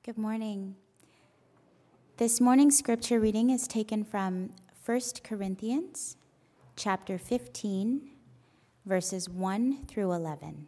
Good morning. This morning's scripture reading is taken from 1 Corinthians chapter 15, verses 1 through 11.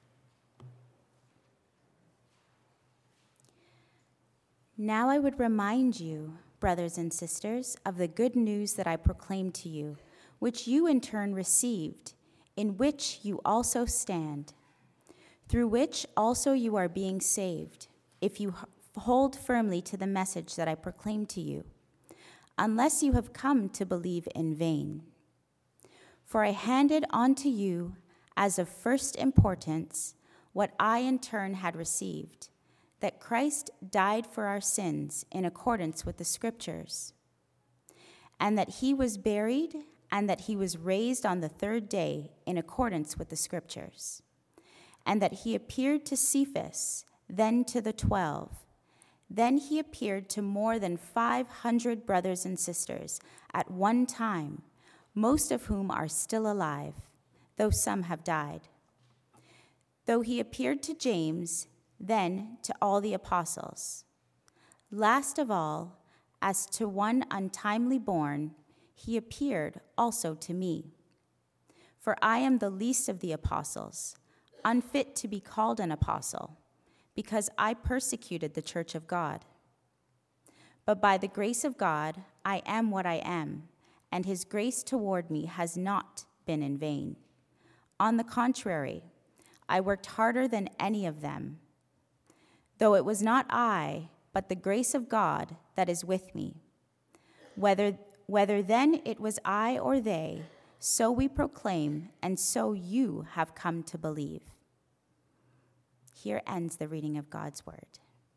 Now I would remind you, brothers and sisters, of the good news that I proclaimed to you, which you in turn received, in which you also stand, through which also you are being saved, if you hold firmly to the message that I proclaimed to you, unless you have come to believe in vain. For I handed on to you as of first importance what I in turn had received, that Christ died for our sins in accordance with the Scriptures, and that he was buried, and that he was raised on the third day in accordance with the Scriptures, and that he appeared to Cephas, then to the 12. Then he appeared to more than 500 brothers and sisters at one time, most of whom are still alive, though some have died. Though he appeared to James, then to all the apostles. Last of all, as to one untimely born, he appeared also to me. For I am the least of the apostles, unfit to be called an apostle, because I persecuted the church of God. But by the grace of God, I am what I am, and his grace toward me has not been in vain. On the contrary, I worked harder than any of them, though it was not I, but the grace of God that is with me. Whether then it was I or they, so we proclaim, and so you have come to believe. Here ends the reading of God's word.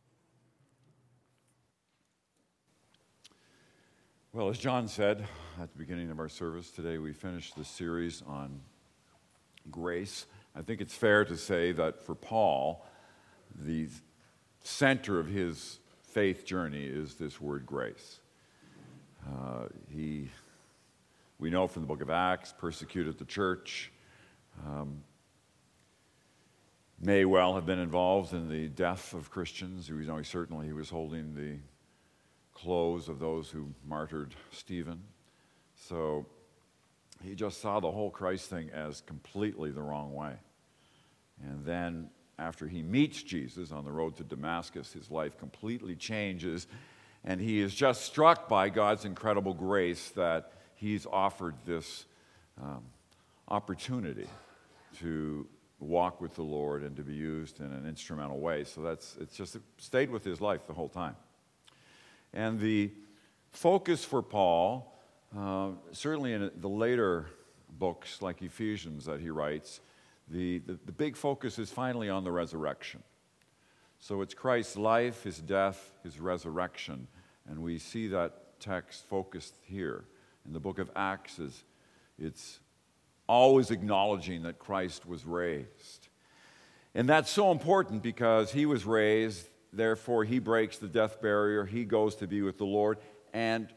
Well, as John said at the beginning of our service today, we finished the series on grace. I think it's fair to say that for Paul, the center of his faith journey is this word grace. We know from the book of Acts, persecuted the church, may well have been involved in the death of Christians. He was holding the clothes of those who martyred Stephen. So he just saw the whole Christ thing as completely the wrong way. And then after he meets Jesus on the road to Damascus, his life completely changes, and he is just struck by God's incredible grace that he's offered this opportunity to walk with the Lord and to be used in an instrumental way. So it stayed with his life the whole time. And the focus for Paul, certainly in the later books like Ephesians that he writes, the big focus is finally on the resurrection. So it's Christ's life, his death, his resurrection, and we see that text focused here. In the book of Acts, it's always acknowledging that Christ was raised. And that's so important because he was raised, therefore he breaks the death barrier, he goes to be with the Lord, and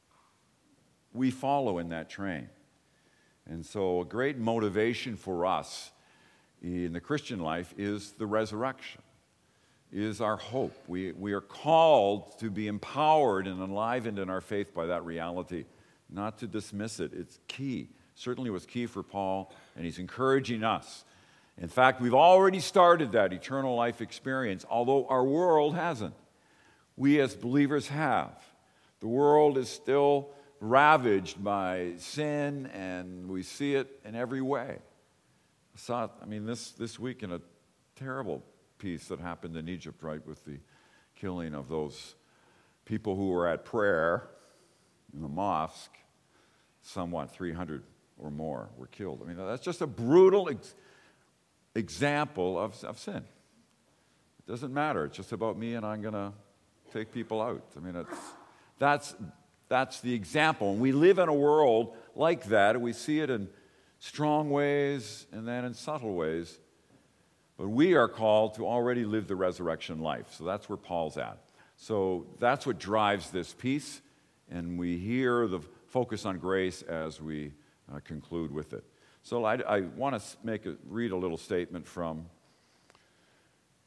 we follow in that train. And so a great motivation for us in the Christian life is the resurrection, is our hope. We are called to be empowered and enlivened in our faith by that reality, not to dismiss it. It's key. Certainly was key for Paul, and he's encouraging us. In fact, we've already started that eternal life experience, although our world hasn't. We as believers have. The world is still ravaged by sin, and we see it in every way. I saw it, this week in a terrible piece that happened in Egypt, right, with the killing of those people who were at prayer in the mosque. Somewhat 300 or more were killed. That's just a brutal example of sin. It doesn't matter. It's just about me, and I'm going to take people out. That's the example. And we live in a world like that. We see it in strong ways and then in subtle ways. But we are called to already live the resurrection life. So that's where Paul's at. So that's what drives this piece. And we hear the focus on grace as we conclude with it. So I want to read a little statement from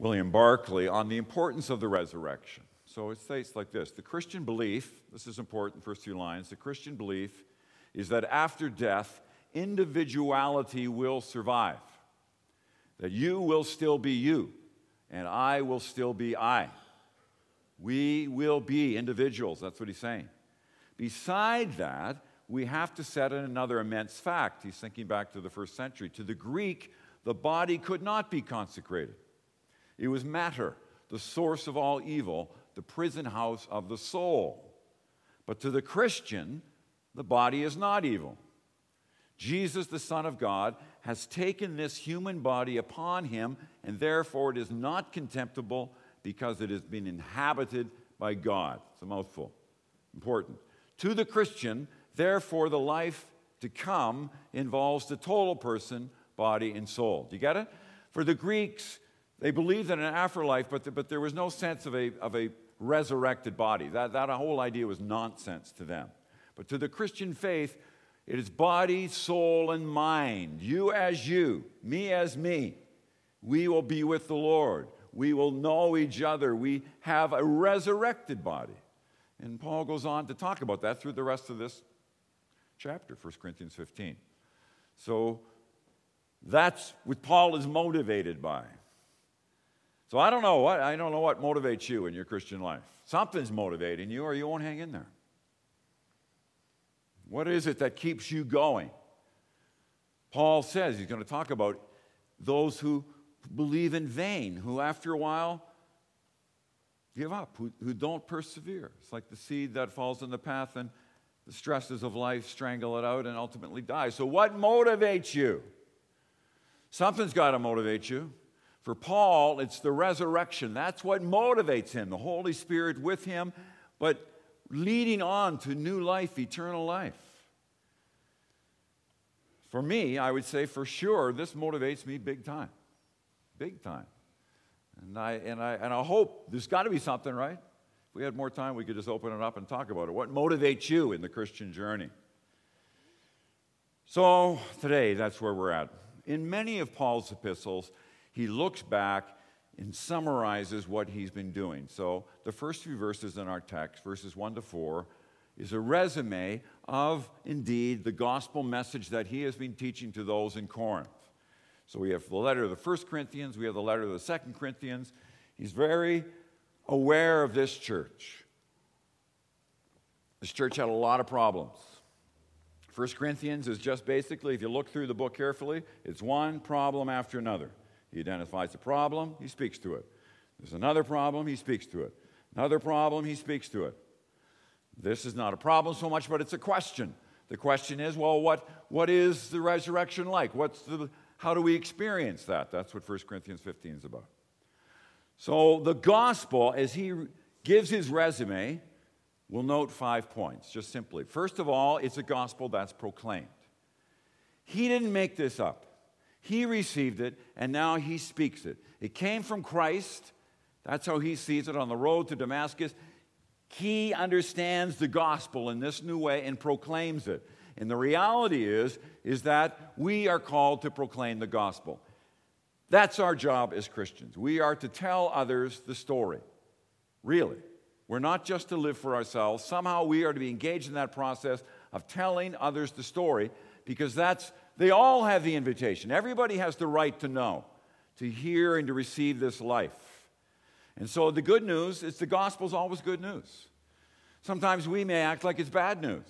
William Barclay on the importance of the resurrection. So it states like this: the Christian belief, this is important, first few lines, the Christian belief is that after death, individuality will survive. That you will still be you, and I will still be I. We will be individuals, that's what he's saying. Beside that, we have to set in another immense fact. He's thinking back to the first century. To the Greek, the body could not be consecrated. It was matter, the source of all evil, the prison house of the soul. But to the Christian, the body is not evil. Jesus, the Son of God, has taken this human body upon him, and therefore it is not contemptible because it has been inhabited by God. It's a mouthful. Important. To the Christian, therefore, the life to come involves the total person, body, and soul. Do you get it? For the Greeks, they believed in an afterlife, but there was no sense of a resurrected body. That whole idea was nonsense to them. But to the Christian faith, it is body, soul, and mind. You as you, me as me. We will be with the Lord. We will know each other. We have a resurrected body. And Paul goes on to talk about that through the rest of this chapter, 1 Corinthians 15. So that's what Paul is motivated by. So I don't know what motivates you in your Christian life. Something's motivating you, or you won't hang in there. What is it that keeps you going? Paul says he's going to talk about those who believe in vain, who after a while give up, who don't persevere. It's like the seed that falls in the path and the stresses of life strangle it out and ultimately die. So what motivates you? Something's got to motivate you. For Paul, it's the resurrection. That's what motivates him, the Holy Spirit with him, but leading on to new life, eternal life. For me, I would say for sure, this motivates me big time. Big time. And I hope there's got to be something, right? If we had more time, we could just open it up and talk about it. What motivates you in the Christian journey? So today, that's where we're at. In many of Paul's epistles, he looks back and summarizes what he's been doing. So the first few verses in our text, verses 1 to 4, is a resume of, indeed, the gospel message that he has been teaching to those in Corinth. So we have the letter of the 1 Corinthians, we have the letter of the 2 Corinthians. He's very aware of this church. This church had a lot of problems. 1 Corinthians is just basically, if you look through the book carefully, it's one problem after another. He identifies the problem, he speaks to it. There's another problem, he speaks to it. Another problem, he speaks to it. This is not a problem so much, but it's a question. The question is, well, what is the resurrection like? How do we experience that? That's what 1 Corinthians 15 is about. So the gospel, as he gives his resume, will note 5 points, just simply. First of all, it's a gospel that's proclaimed. He didn't make this up. He received it, and now he speaks it. It came from Christ. That's how he sees it on the road to Damascus. He understands the gospel in this new way and proclaims it. And the reality is that we are called to proclaim the gospel. That's our job as Christians. We are to tell others the story. Really. We're not just to live for ourselves. Somehow we are to be engaged in that process of telling others the story, because they all have the invitation. Everybody has the right to know, to hear and to receive this life. And so the good news is the gospel is always good news. Sometimes we may act like it's bad news.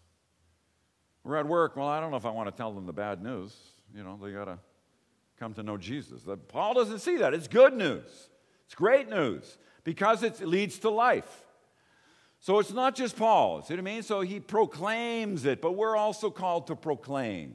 We're at work. Well, I don't know if I want to tell them the bad news. They got to come to know Jesus. Paul doesn't see that. It's good news. It's great news because it leads to life. So it's not just Paul. See what I mean? So he proclaims it, but we're also called to proclaim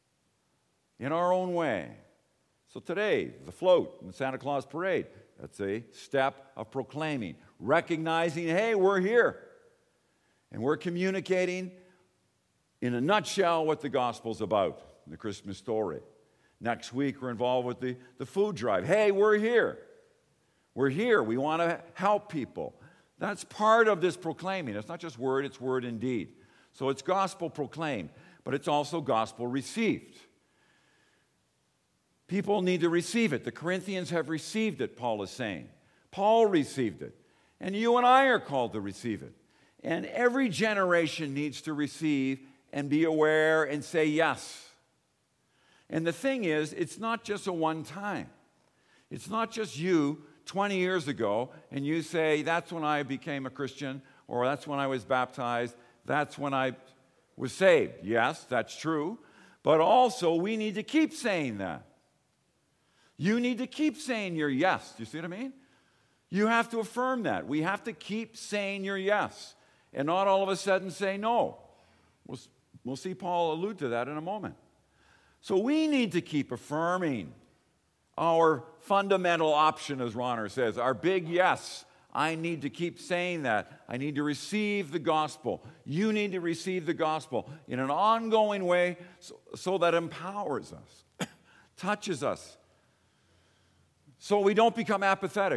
in our own way. So today, the float in the Santa Claus parade, that's a step of proclaiming, recognizing, hey, we're here. And we're communicating in a nutshell what the gospel's about, the Christmas story. Next week, we're involved with the food drive. Hey, we're here. We're here. We want to help people. That's part of this proclaiming. It's not just word, it's word and deed. So it's gospel proclaimed, but it's also gospel received. People need to receive it. The Corinthians have received it, Paul is saying. Paul received it. And you and I are called to receive it. And every generation needs to receive and be aware and say yes. And the thing is, it's not just a one-time. It's not just you 20 years ago and you say, that's when I became a Christian, or that's when I was baptized, that's when I was saved. Yes, that's true. But also, we need to keep saying that. You need to keep saying your yes. Do you see what I mean? You have to affirm that. We have to keep saying your yes and not all of a sudden say no. We'll see Paul allude to that in a moment. So we need to keep affirming our fundamental option, as Ronner says, our big yes. I need to keep saying that. I need to receive the gospel. You need to receive the gospel in an ongoing way so that empowers us, touches us, so we don't become apathetic,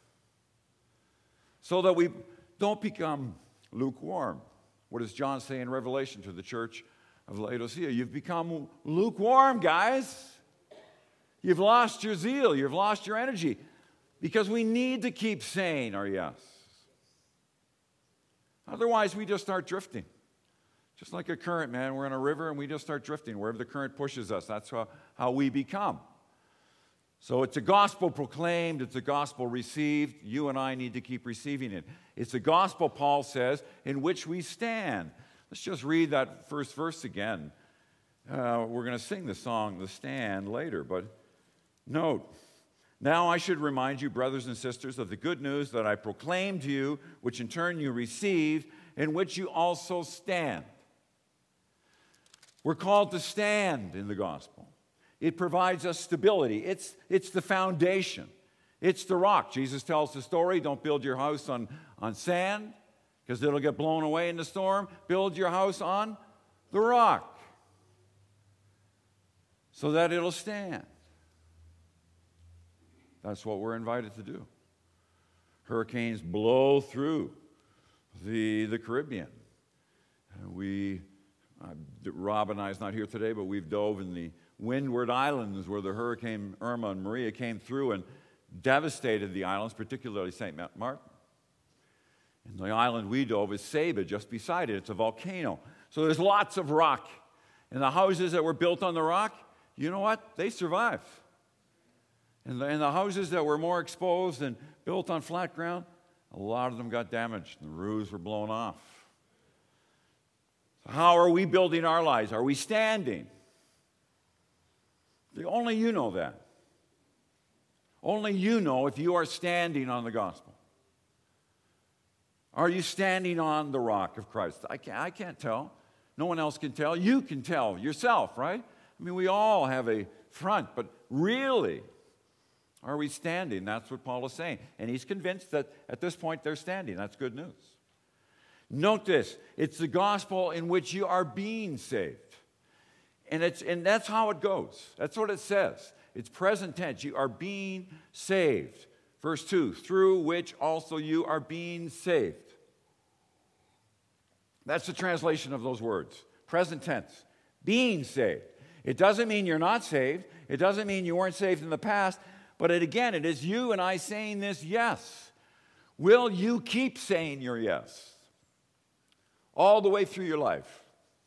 so that we don't become lukewarm. What does John say in Revelation to the church of Laodicea? You've become lukewarm, guys. You've lost your zeal. You've lost your energy. Because we need to keep saying our yes. Otherwise, we just start drifting. Just like a current, man. We're in a river and we just start drifting. Wherever the current pushes us, that's how we become. So it's a gospel proclaimed, it's a gospel received. You and I need to keep receiving it. It's a gospel, Paul says, in which we stand. Let's just read that first verse again. We're going to sing the song, The Stand, later, but note, now I should remind you, brothers and sisters, of the good news that I proclaimed to you, which in turn you received, in which you also stand. We're called to stand in the gospel. It provides us stability. It's the foundation. It's the rock. Jesus tells the story, don't build your house on sand because it'll get blown away in the storm. Build your house on the rock so that it'll stand. That's what we're invited to do. Hurricanes blow through the Caribbean. Rob and I is not here today, but we've dove in the Windward Islands where the Hurricane Irma and Maria came through and devastated the islands, particularly St. Martin. And the island we dove is Saba, just beside it. It's a volcano. So there's lots of rock. And the houses that were built on the rock, you know what? They survived. And the houses that were more exposed and built on flat ground, a lot of them got damaged. And the roofs were blown off. So how are we building our lives? Are we standing? Only you know that. Only you know if you are standing on the gospel. Are you standing on the rock of Christ? I can't tell. No one else can tell. You can tell yourself, right? I mean, we all have a front, but really, are we standing? That's what Paul is saying. And he's convinced that at this point they're standing. That's good news. Note this. It's the gospel in which you are being saved. And that's how it goes. That's what it says. It's present tense. You are being saved. Verse 2, through which also you are being saved. That's the translation of those words. Present tense. Being saved. It doesn't mean you're not saved. It doesn't mean you weren't saved in the past. But it is you and I saying this yes. Will you keep saying your yes? All the way through your life.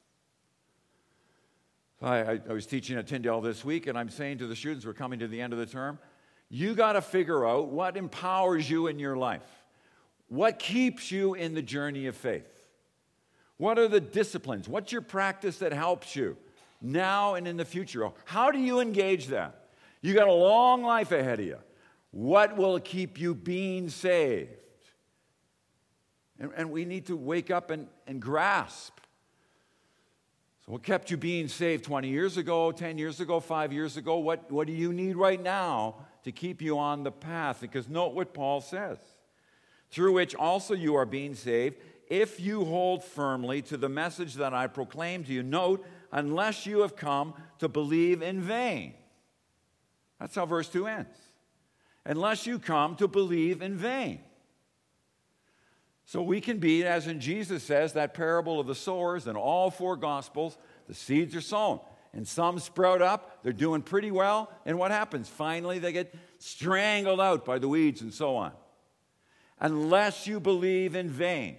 I was teaching at Tyndale this week, and I'm saying to the students, we're coming to the end of the term, you got to figure out what empowers you in your life. What keeps you in the journey of faith? What are the disciplines? What's your practice that helps you now and in the future? How do you engage that? You got a long life ahead of you. What will keep you being saved? And we need to wake up and grasp. So what kept you being saved 20 years ago, 10 years ago, 5 years ago? What do you need right now to keep you on the path? Because note what Paul says. Through which also you are being saved, if you hold firmly to the message that I proclaim to you. Note, unless you have come to believe in vain. That's how verse 2 ends. Unless you come to believe in vain. So we can be, as in Jesus says, that parable of the sowers in all four Gospels, the seeds are sown. and some sprout up. They're doing pretty well. And what happens? Finally, they get strangled out by the weeds and so on. Unless you believe in vain.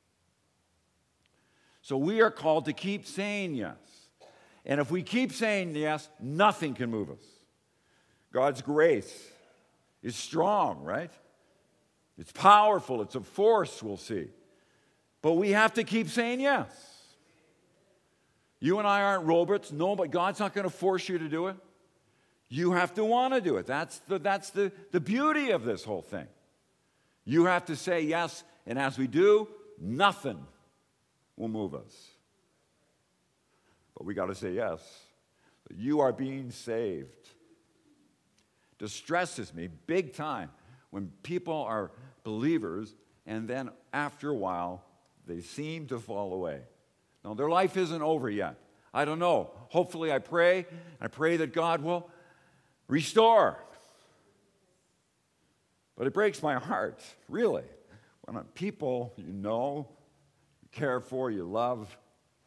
So we are called to keep saying yes. And if we keep saying yes, nothing can move us. God's grace is strong, right? It's powerful. It's a force, we'll see. But we have to keep saying yes. You and I aren't robots. No, but God's not going to force you to do it. You have to want to do it. That's the beauty of this whole thing. You have to say yes, and as we do, nothing will move us. But we got to say yes. You are being saved. Distresses me big time when people are believers and then after a while they seem to fall away. Now, their life isn't over yet. I don't know. Hopefully I pray that God will restore. But it breaks my heart, really, when people you know, you care for, you love,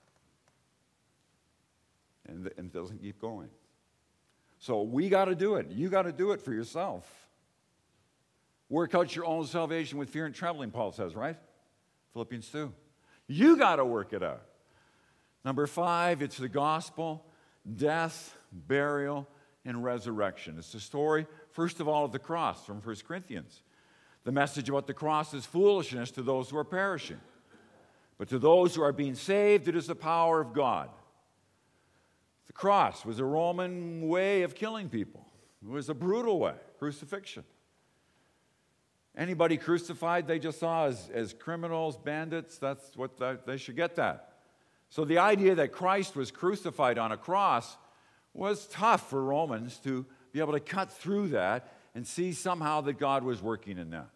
and it doesn't keep going. So we got to do it. You got to do it for yourself. Work out your own salvation with fear and trembling, Paul says, right? Philippians 2. You got to work it out. Number 5, it's the gospel, death, burial, and resurrection. It's the story, first of all, of the cross from 1 Corinthians. The message about the cross is foolishness to those who are perishing. But to those who are being saved, it is the power of God. The cross was a Roman way of killing people. It was a brutal way, crucifixion. Anybody crucified, they just saw as criminals, bandits. That's what they should get that. So the idea that Christ was crucified on a cross was tough for Romans to be able to cut through that and see somehow that God was working in that.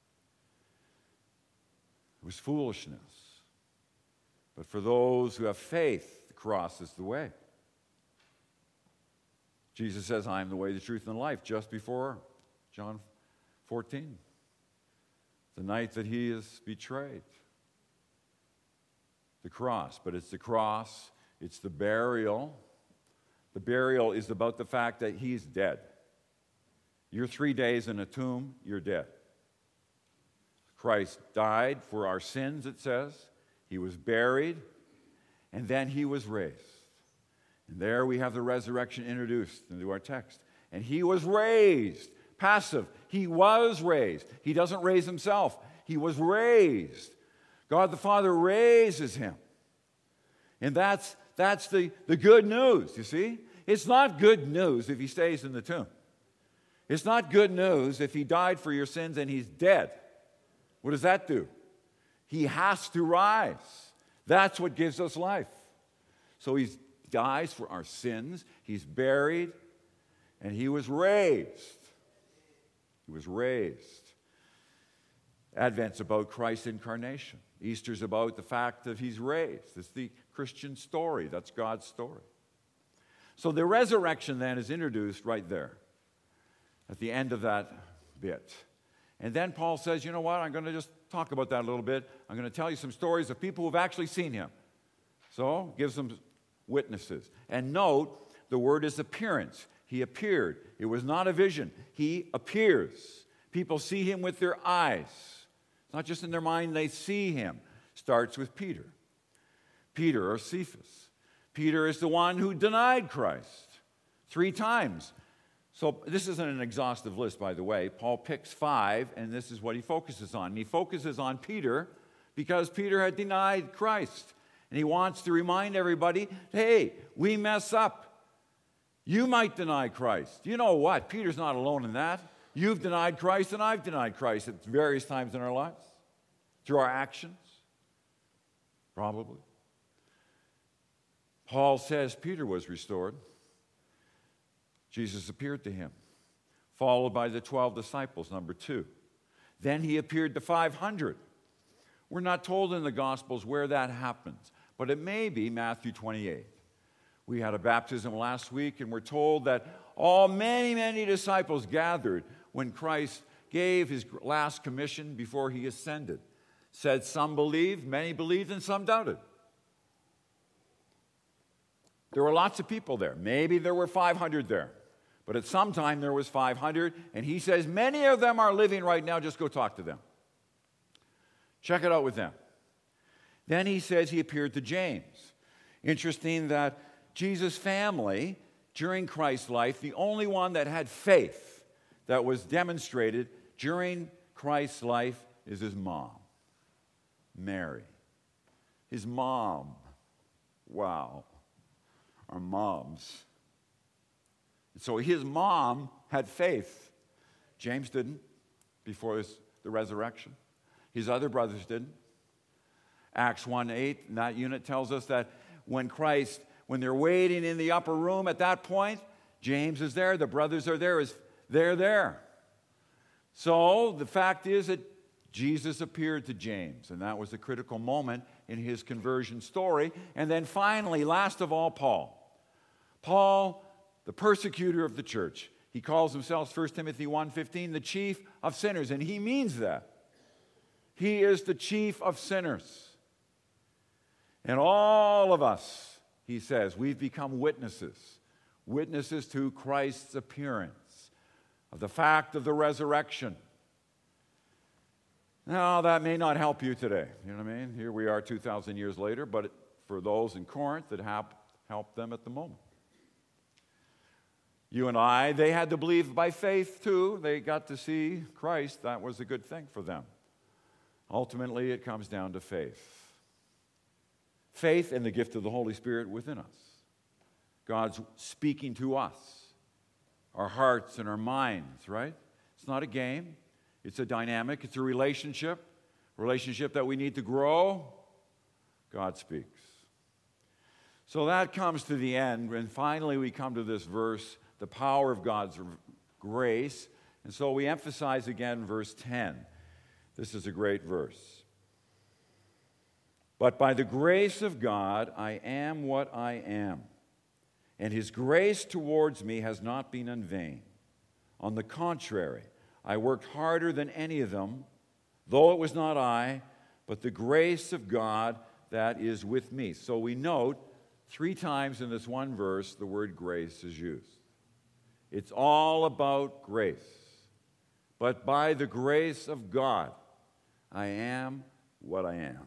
It was foolishness. But for those who have faith, the cross is the way. Jesus says, I am the way, the truth, and the life, just before John 14. The night that he is betrayed. The cross, but it's the cross, it's the burial. The burial is about the fact that he's dead. You're 3 days in a tomb, you're dead. Christ died for our sins, it says. He was buried, and then he was raised. And there we have the resurrection introduced into our text. And he was raised. Passive. He was raised. He doesn't raise himself. He was raised. God the Father raises him. And that's the good news, you see? It's not good news if he stays in the tomb. It's not good news if he died for your sins and he's dead. What does that do? He has to rise. That's what gives us life. So he dies for our sins. He's buried. And he was raised. He was raised. Advent's about Christ's incarnation. Easter's about the fact that he's raised. It's the Christian story. That's God's story. So the resurrection then is introduced right there at the end of that bit. And then Paul says, you know what, I'm going to just talk about that a little bit. I'm going to tell you some stories of people who have actually seen him. So gives them witnesses. And note, the word is appearance. He appeared. It was not a vision. He appears. People see him with their eyes. It's not just in their mind, they see him. Starts with Peter. Peter or Cephas. Peter is the one who denied Christ 3 times. So this isn't an exhaustive list, by the way. Paul picks 5, and this is what he focuses on. And he focuses on Peter because Peter had denied Christ. And he wants to remind everybody, hey, we mess up. You might deny Christ. You know what? Peter's not alone in that. You've denied Christ, and I've denied Christ at various times in our lives. Through our actions, probably. Paul says Peter was restored. Jesus appeared to him, followed by the 12 disciples, number 2. Then he appeared to 500. We're not told in the Gospels where that happens, but it may be Matthew 28. We had a baptism last week, and we're told that many disciples gathered when Christ gave his last commission before he ascended. Said some believed, many believed, and some doubted. There were lots of people there. Maybe there were 500 there. But at some time there was 500, and he says, many of them are living right now. Just go talk to them. Check it out with them. Then he says he appeared to James. Interesting that Jesus' family, during Christ's life, the only one that had faith that was demonstrated during Christ's life is his mom, Mary. His mom. Wow. Our moms. So his mom had faith. James didn't before the resurrection. His other brothers didn't. Acts 1:8, and that unit tells us that when they're waiting in the upper room at that point, James is there, the brothers are there, they're there. So the fact is that Jesus appeared to James, and that was a critical moment in his conversion story. And then finally, last of all, Paul. Paul, the persecutor of the church. He calls himself, 1 Timothy 1:15, the chief of sinners, and he means that. He is the chief of sinners. And all of us, he says, we've become witnesses to Christ's appearance, of the fact of the resurrection. Now, that may not help you today. You know what I mean? Here we are 2,000 years later, but for those in Corinth, it helped them at the moment. You and I, they had to believe by faith too. They got to see Christ. That was a good thing for them. Ultimately, it comes down to faith. Faith and the gift of the Holy Spirit within us. God's speaking to us, our hearts and our minds, right? It's not a game. It's a dynamic. It's a relationship that we need to grow. God speaks. So that comes to the end, and finally we come to this verse, the power of God's grace. And so we emphasize again verse 10. This is a great verse. But by the grace of God, I am what I am. And his grace towards me has not been in vain. On the contrary, I worked harder than any of them, though it was not I, but the grace of God that is with me. So we note 3 times in this one verse the word grace is used. It's all about grace. But by the grace of God, I am what I am.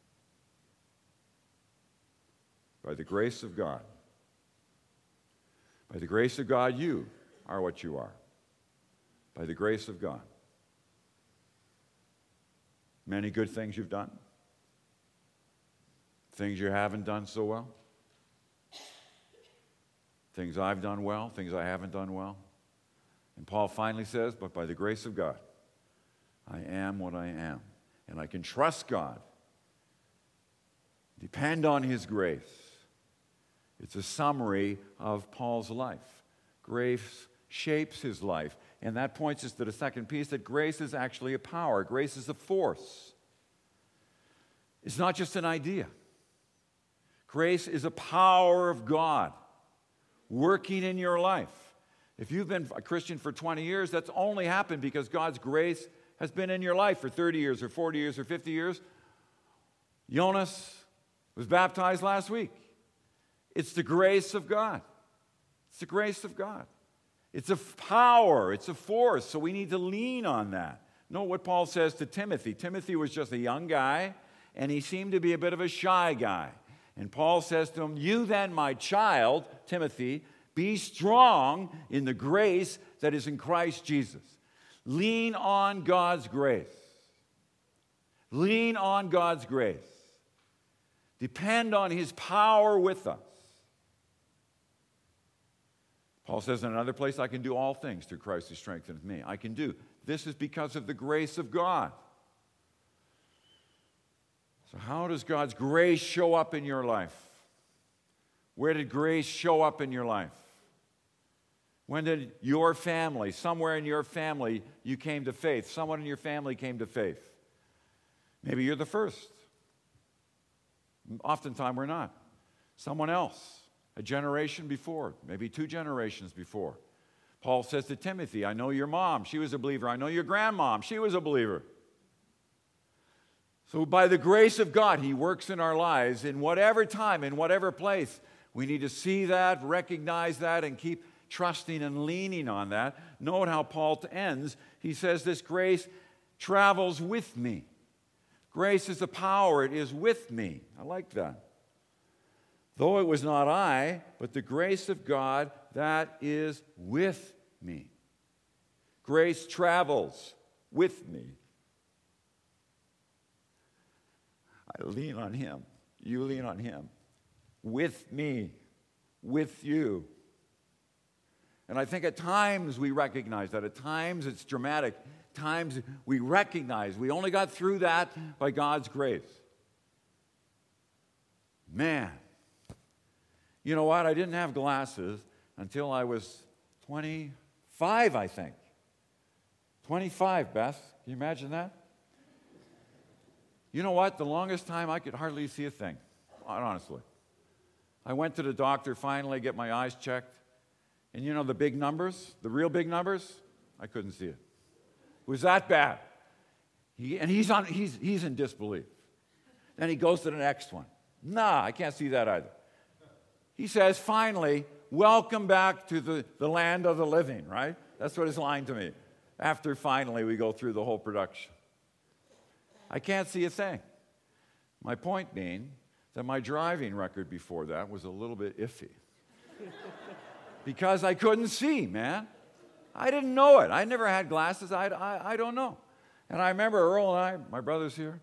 By the grace of God. By the grace of God, you are what you are. By the grace of God. Many good things you've done. Things you haven't done so well. Things I've done well, things I haven't done well. And Paul finally says, but by the grace of God, I am what I am. And I can trust God. Depend on his grace. It's a summary of Paul's life. Grace shapes his life. And that points us to the second piece, that grace is actually a power. Grace is a force. It's not just an idea. Grace is a power of God working in your life. If you've been a Christian for 20 years, that's only happened because God's grace has been in your life for 30 years or 40 years or 50 years. Jonas was baptized last week. It's the grace of God. It's the grace of God. It's a power. It's a force. So we need to lean on that. Note what Paul says to Timothy. Timothy was just a young guy, and he seemed to be a bit of a shy guy. And Paul says to him, you then, my child, Timothy, be strong in the grace that is in Christ Jesus. Lean on God's grace. Lean on God's grace. Depend on his power with us. Paul says in another place, I can do all things through Christ who strengthens me. I can do. This is because of the grace of God. So how does God's grace show up in your life? Where did grace show up in your life? When did your family, somewhere in your family, you came to faith? Someone in your family came to faith. Maybe you're the first. Oftentimes we're not. Someone else. A generation before, maybe 2 generations before. Paul says to Timothy, I know your mom, she was a believer. I know your grandmom, she was a believer. So by the grace of God, he works in our lives in whatever time, in whatever place. We need to see that, recognize that, and keep trusting and leaning on that. Note how Paul ends. He says, this grace travels with me. Grace is the power. It is with me. I like that. Though it was not I, but the grace of God that is with me. Grace travels with me. I lean on him. You lean on him. With me. With you. And I think at times we recognize that. At times it's dramatic. At times we recognize we only got through that by God's grace. Man. You know what? I didn't have glasses until I was 25, I think. 25, Beth. Can you imagine that? You know what? The longest time I could hardly see a thing, honestly. I went to the doctor finally, get my eyes checked. And you know the big numbers, the real big numbers? I couldn't see it. It was that bad. He's in disbelief. Then he goes to the next one. Nah, I can't see that either. He says, finally, welcome back to the land of the living, right? That's what his line to me. After finally we go through the whole production. I can't see a thing. My point being that my driving record before that was a little bit iffy. Because I couldn't see, man. I didn't know it. I never had glasses. I don't know. And I remember Earl and I, my brothers here,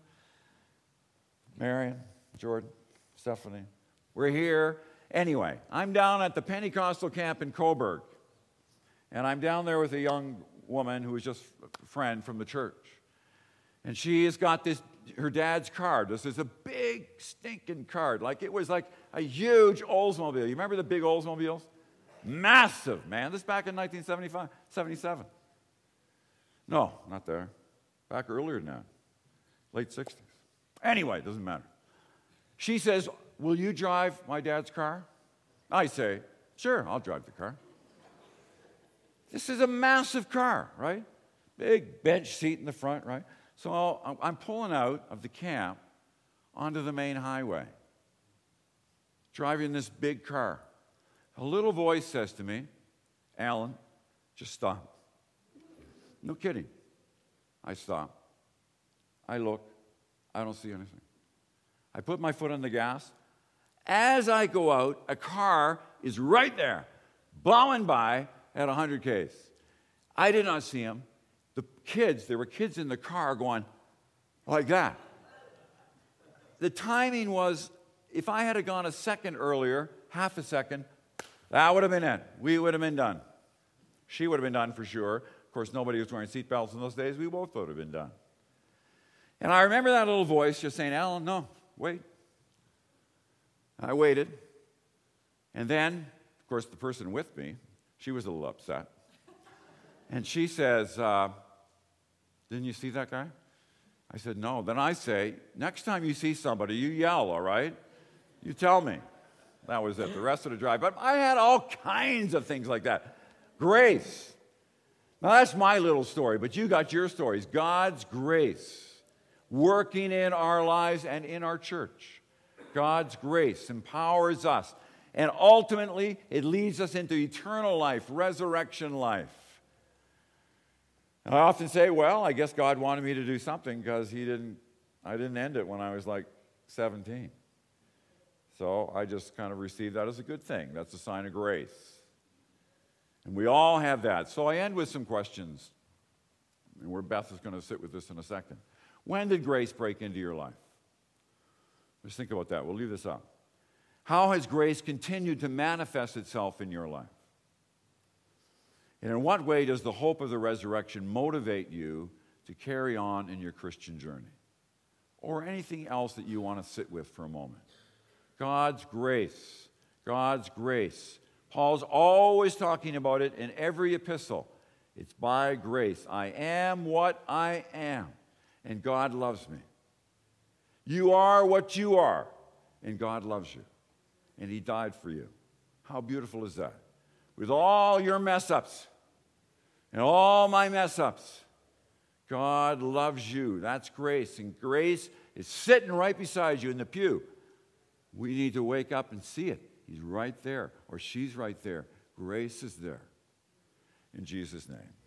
Marion, Jordan, Stephanie, we're here. Anyway, I'm down at the Pentecostal camp in Coburg. And I'm down there with a young woman who was just a friend from the church. And she has got her dad's car. This is a big, stinking car. It was like a huge Oldsmobile. You remember the big Oldsmobiles? Massive, man. This back in 1975, 77. No, not there. Back earlier than that. Late 60s. Anyway, it doesn't matter. She says, will you drive my dad's car? I say, sure, I'll drive the car. This is a massive car, right? Big bench seat in the front, right? So I'm pulling out of the camp onto the main highway, driving this big car. A little voice says to me, Alan, just stop. No kidding. I stop. I look. I don't see anything. I put my foot on the gas. As I go out, a car is right there, blowing by at 100 Ks. I did not see him. There were kids in the car going like that. The timing was, if I had gone a second earlier, half a second, that would have been it. We would have been done. She would have been done for sure. Of course, nobody was wearing seatbelts in those days. We both would have been done. And I remember that little voice just saying, Alan, no, wait. I waited. And then, of course, the person with me, she was a little upset. And she says, didn't you see that guy? I said, no. Then I say, next time you see somebody, you yell, all right? You tell me. That was it, the rest of the drive. But I had all kinds of things like that. Grace. Now, that's my little story, but you got your stories. God's grace working in our lives and in our church. God's grace empowers us. And ultimately, it leads us into eternal life, resurrection life. And I often say, well, I guess God wanted me to do something because I didn't end it when I was like 17. So I just kind of received that as a good thing. That's a sign of grace. And we all have that. So I end with some questions. And where Beth is going to sit with this in a second. When did grace break into your life? Let's think about that. We'll leave this up. How has grace continued to manifest itself in your life? And in what way does the hope of the resurrection motivate you to carry on in your Christian journey? Or anything else that you want to sit with for a moment? God's grace. God's grace. Paul's always talking about it in every epistle. It's by grace. I am what I am, and God loves me. You are what you are, and God loves you, and He died for you. How beautiful is that? With all your mess-ups and all my mess-ups, God loves you. That's grace, and grace is sitting right beside you in the pew. We need to wake up and see it He's right there, or she's right there. Grace is there. In Jesus' name.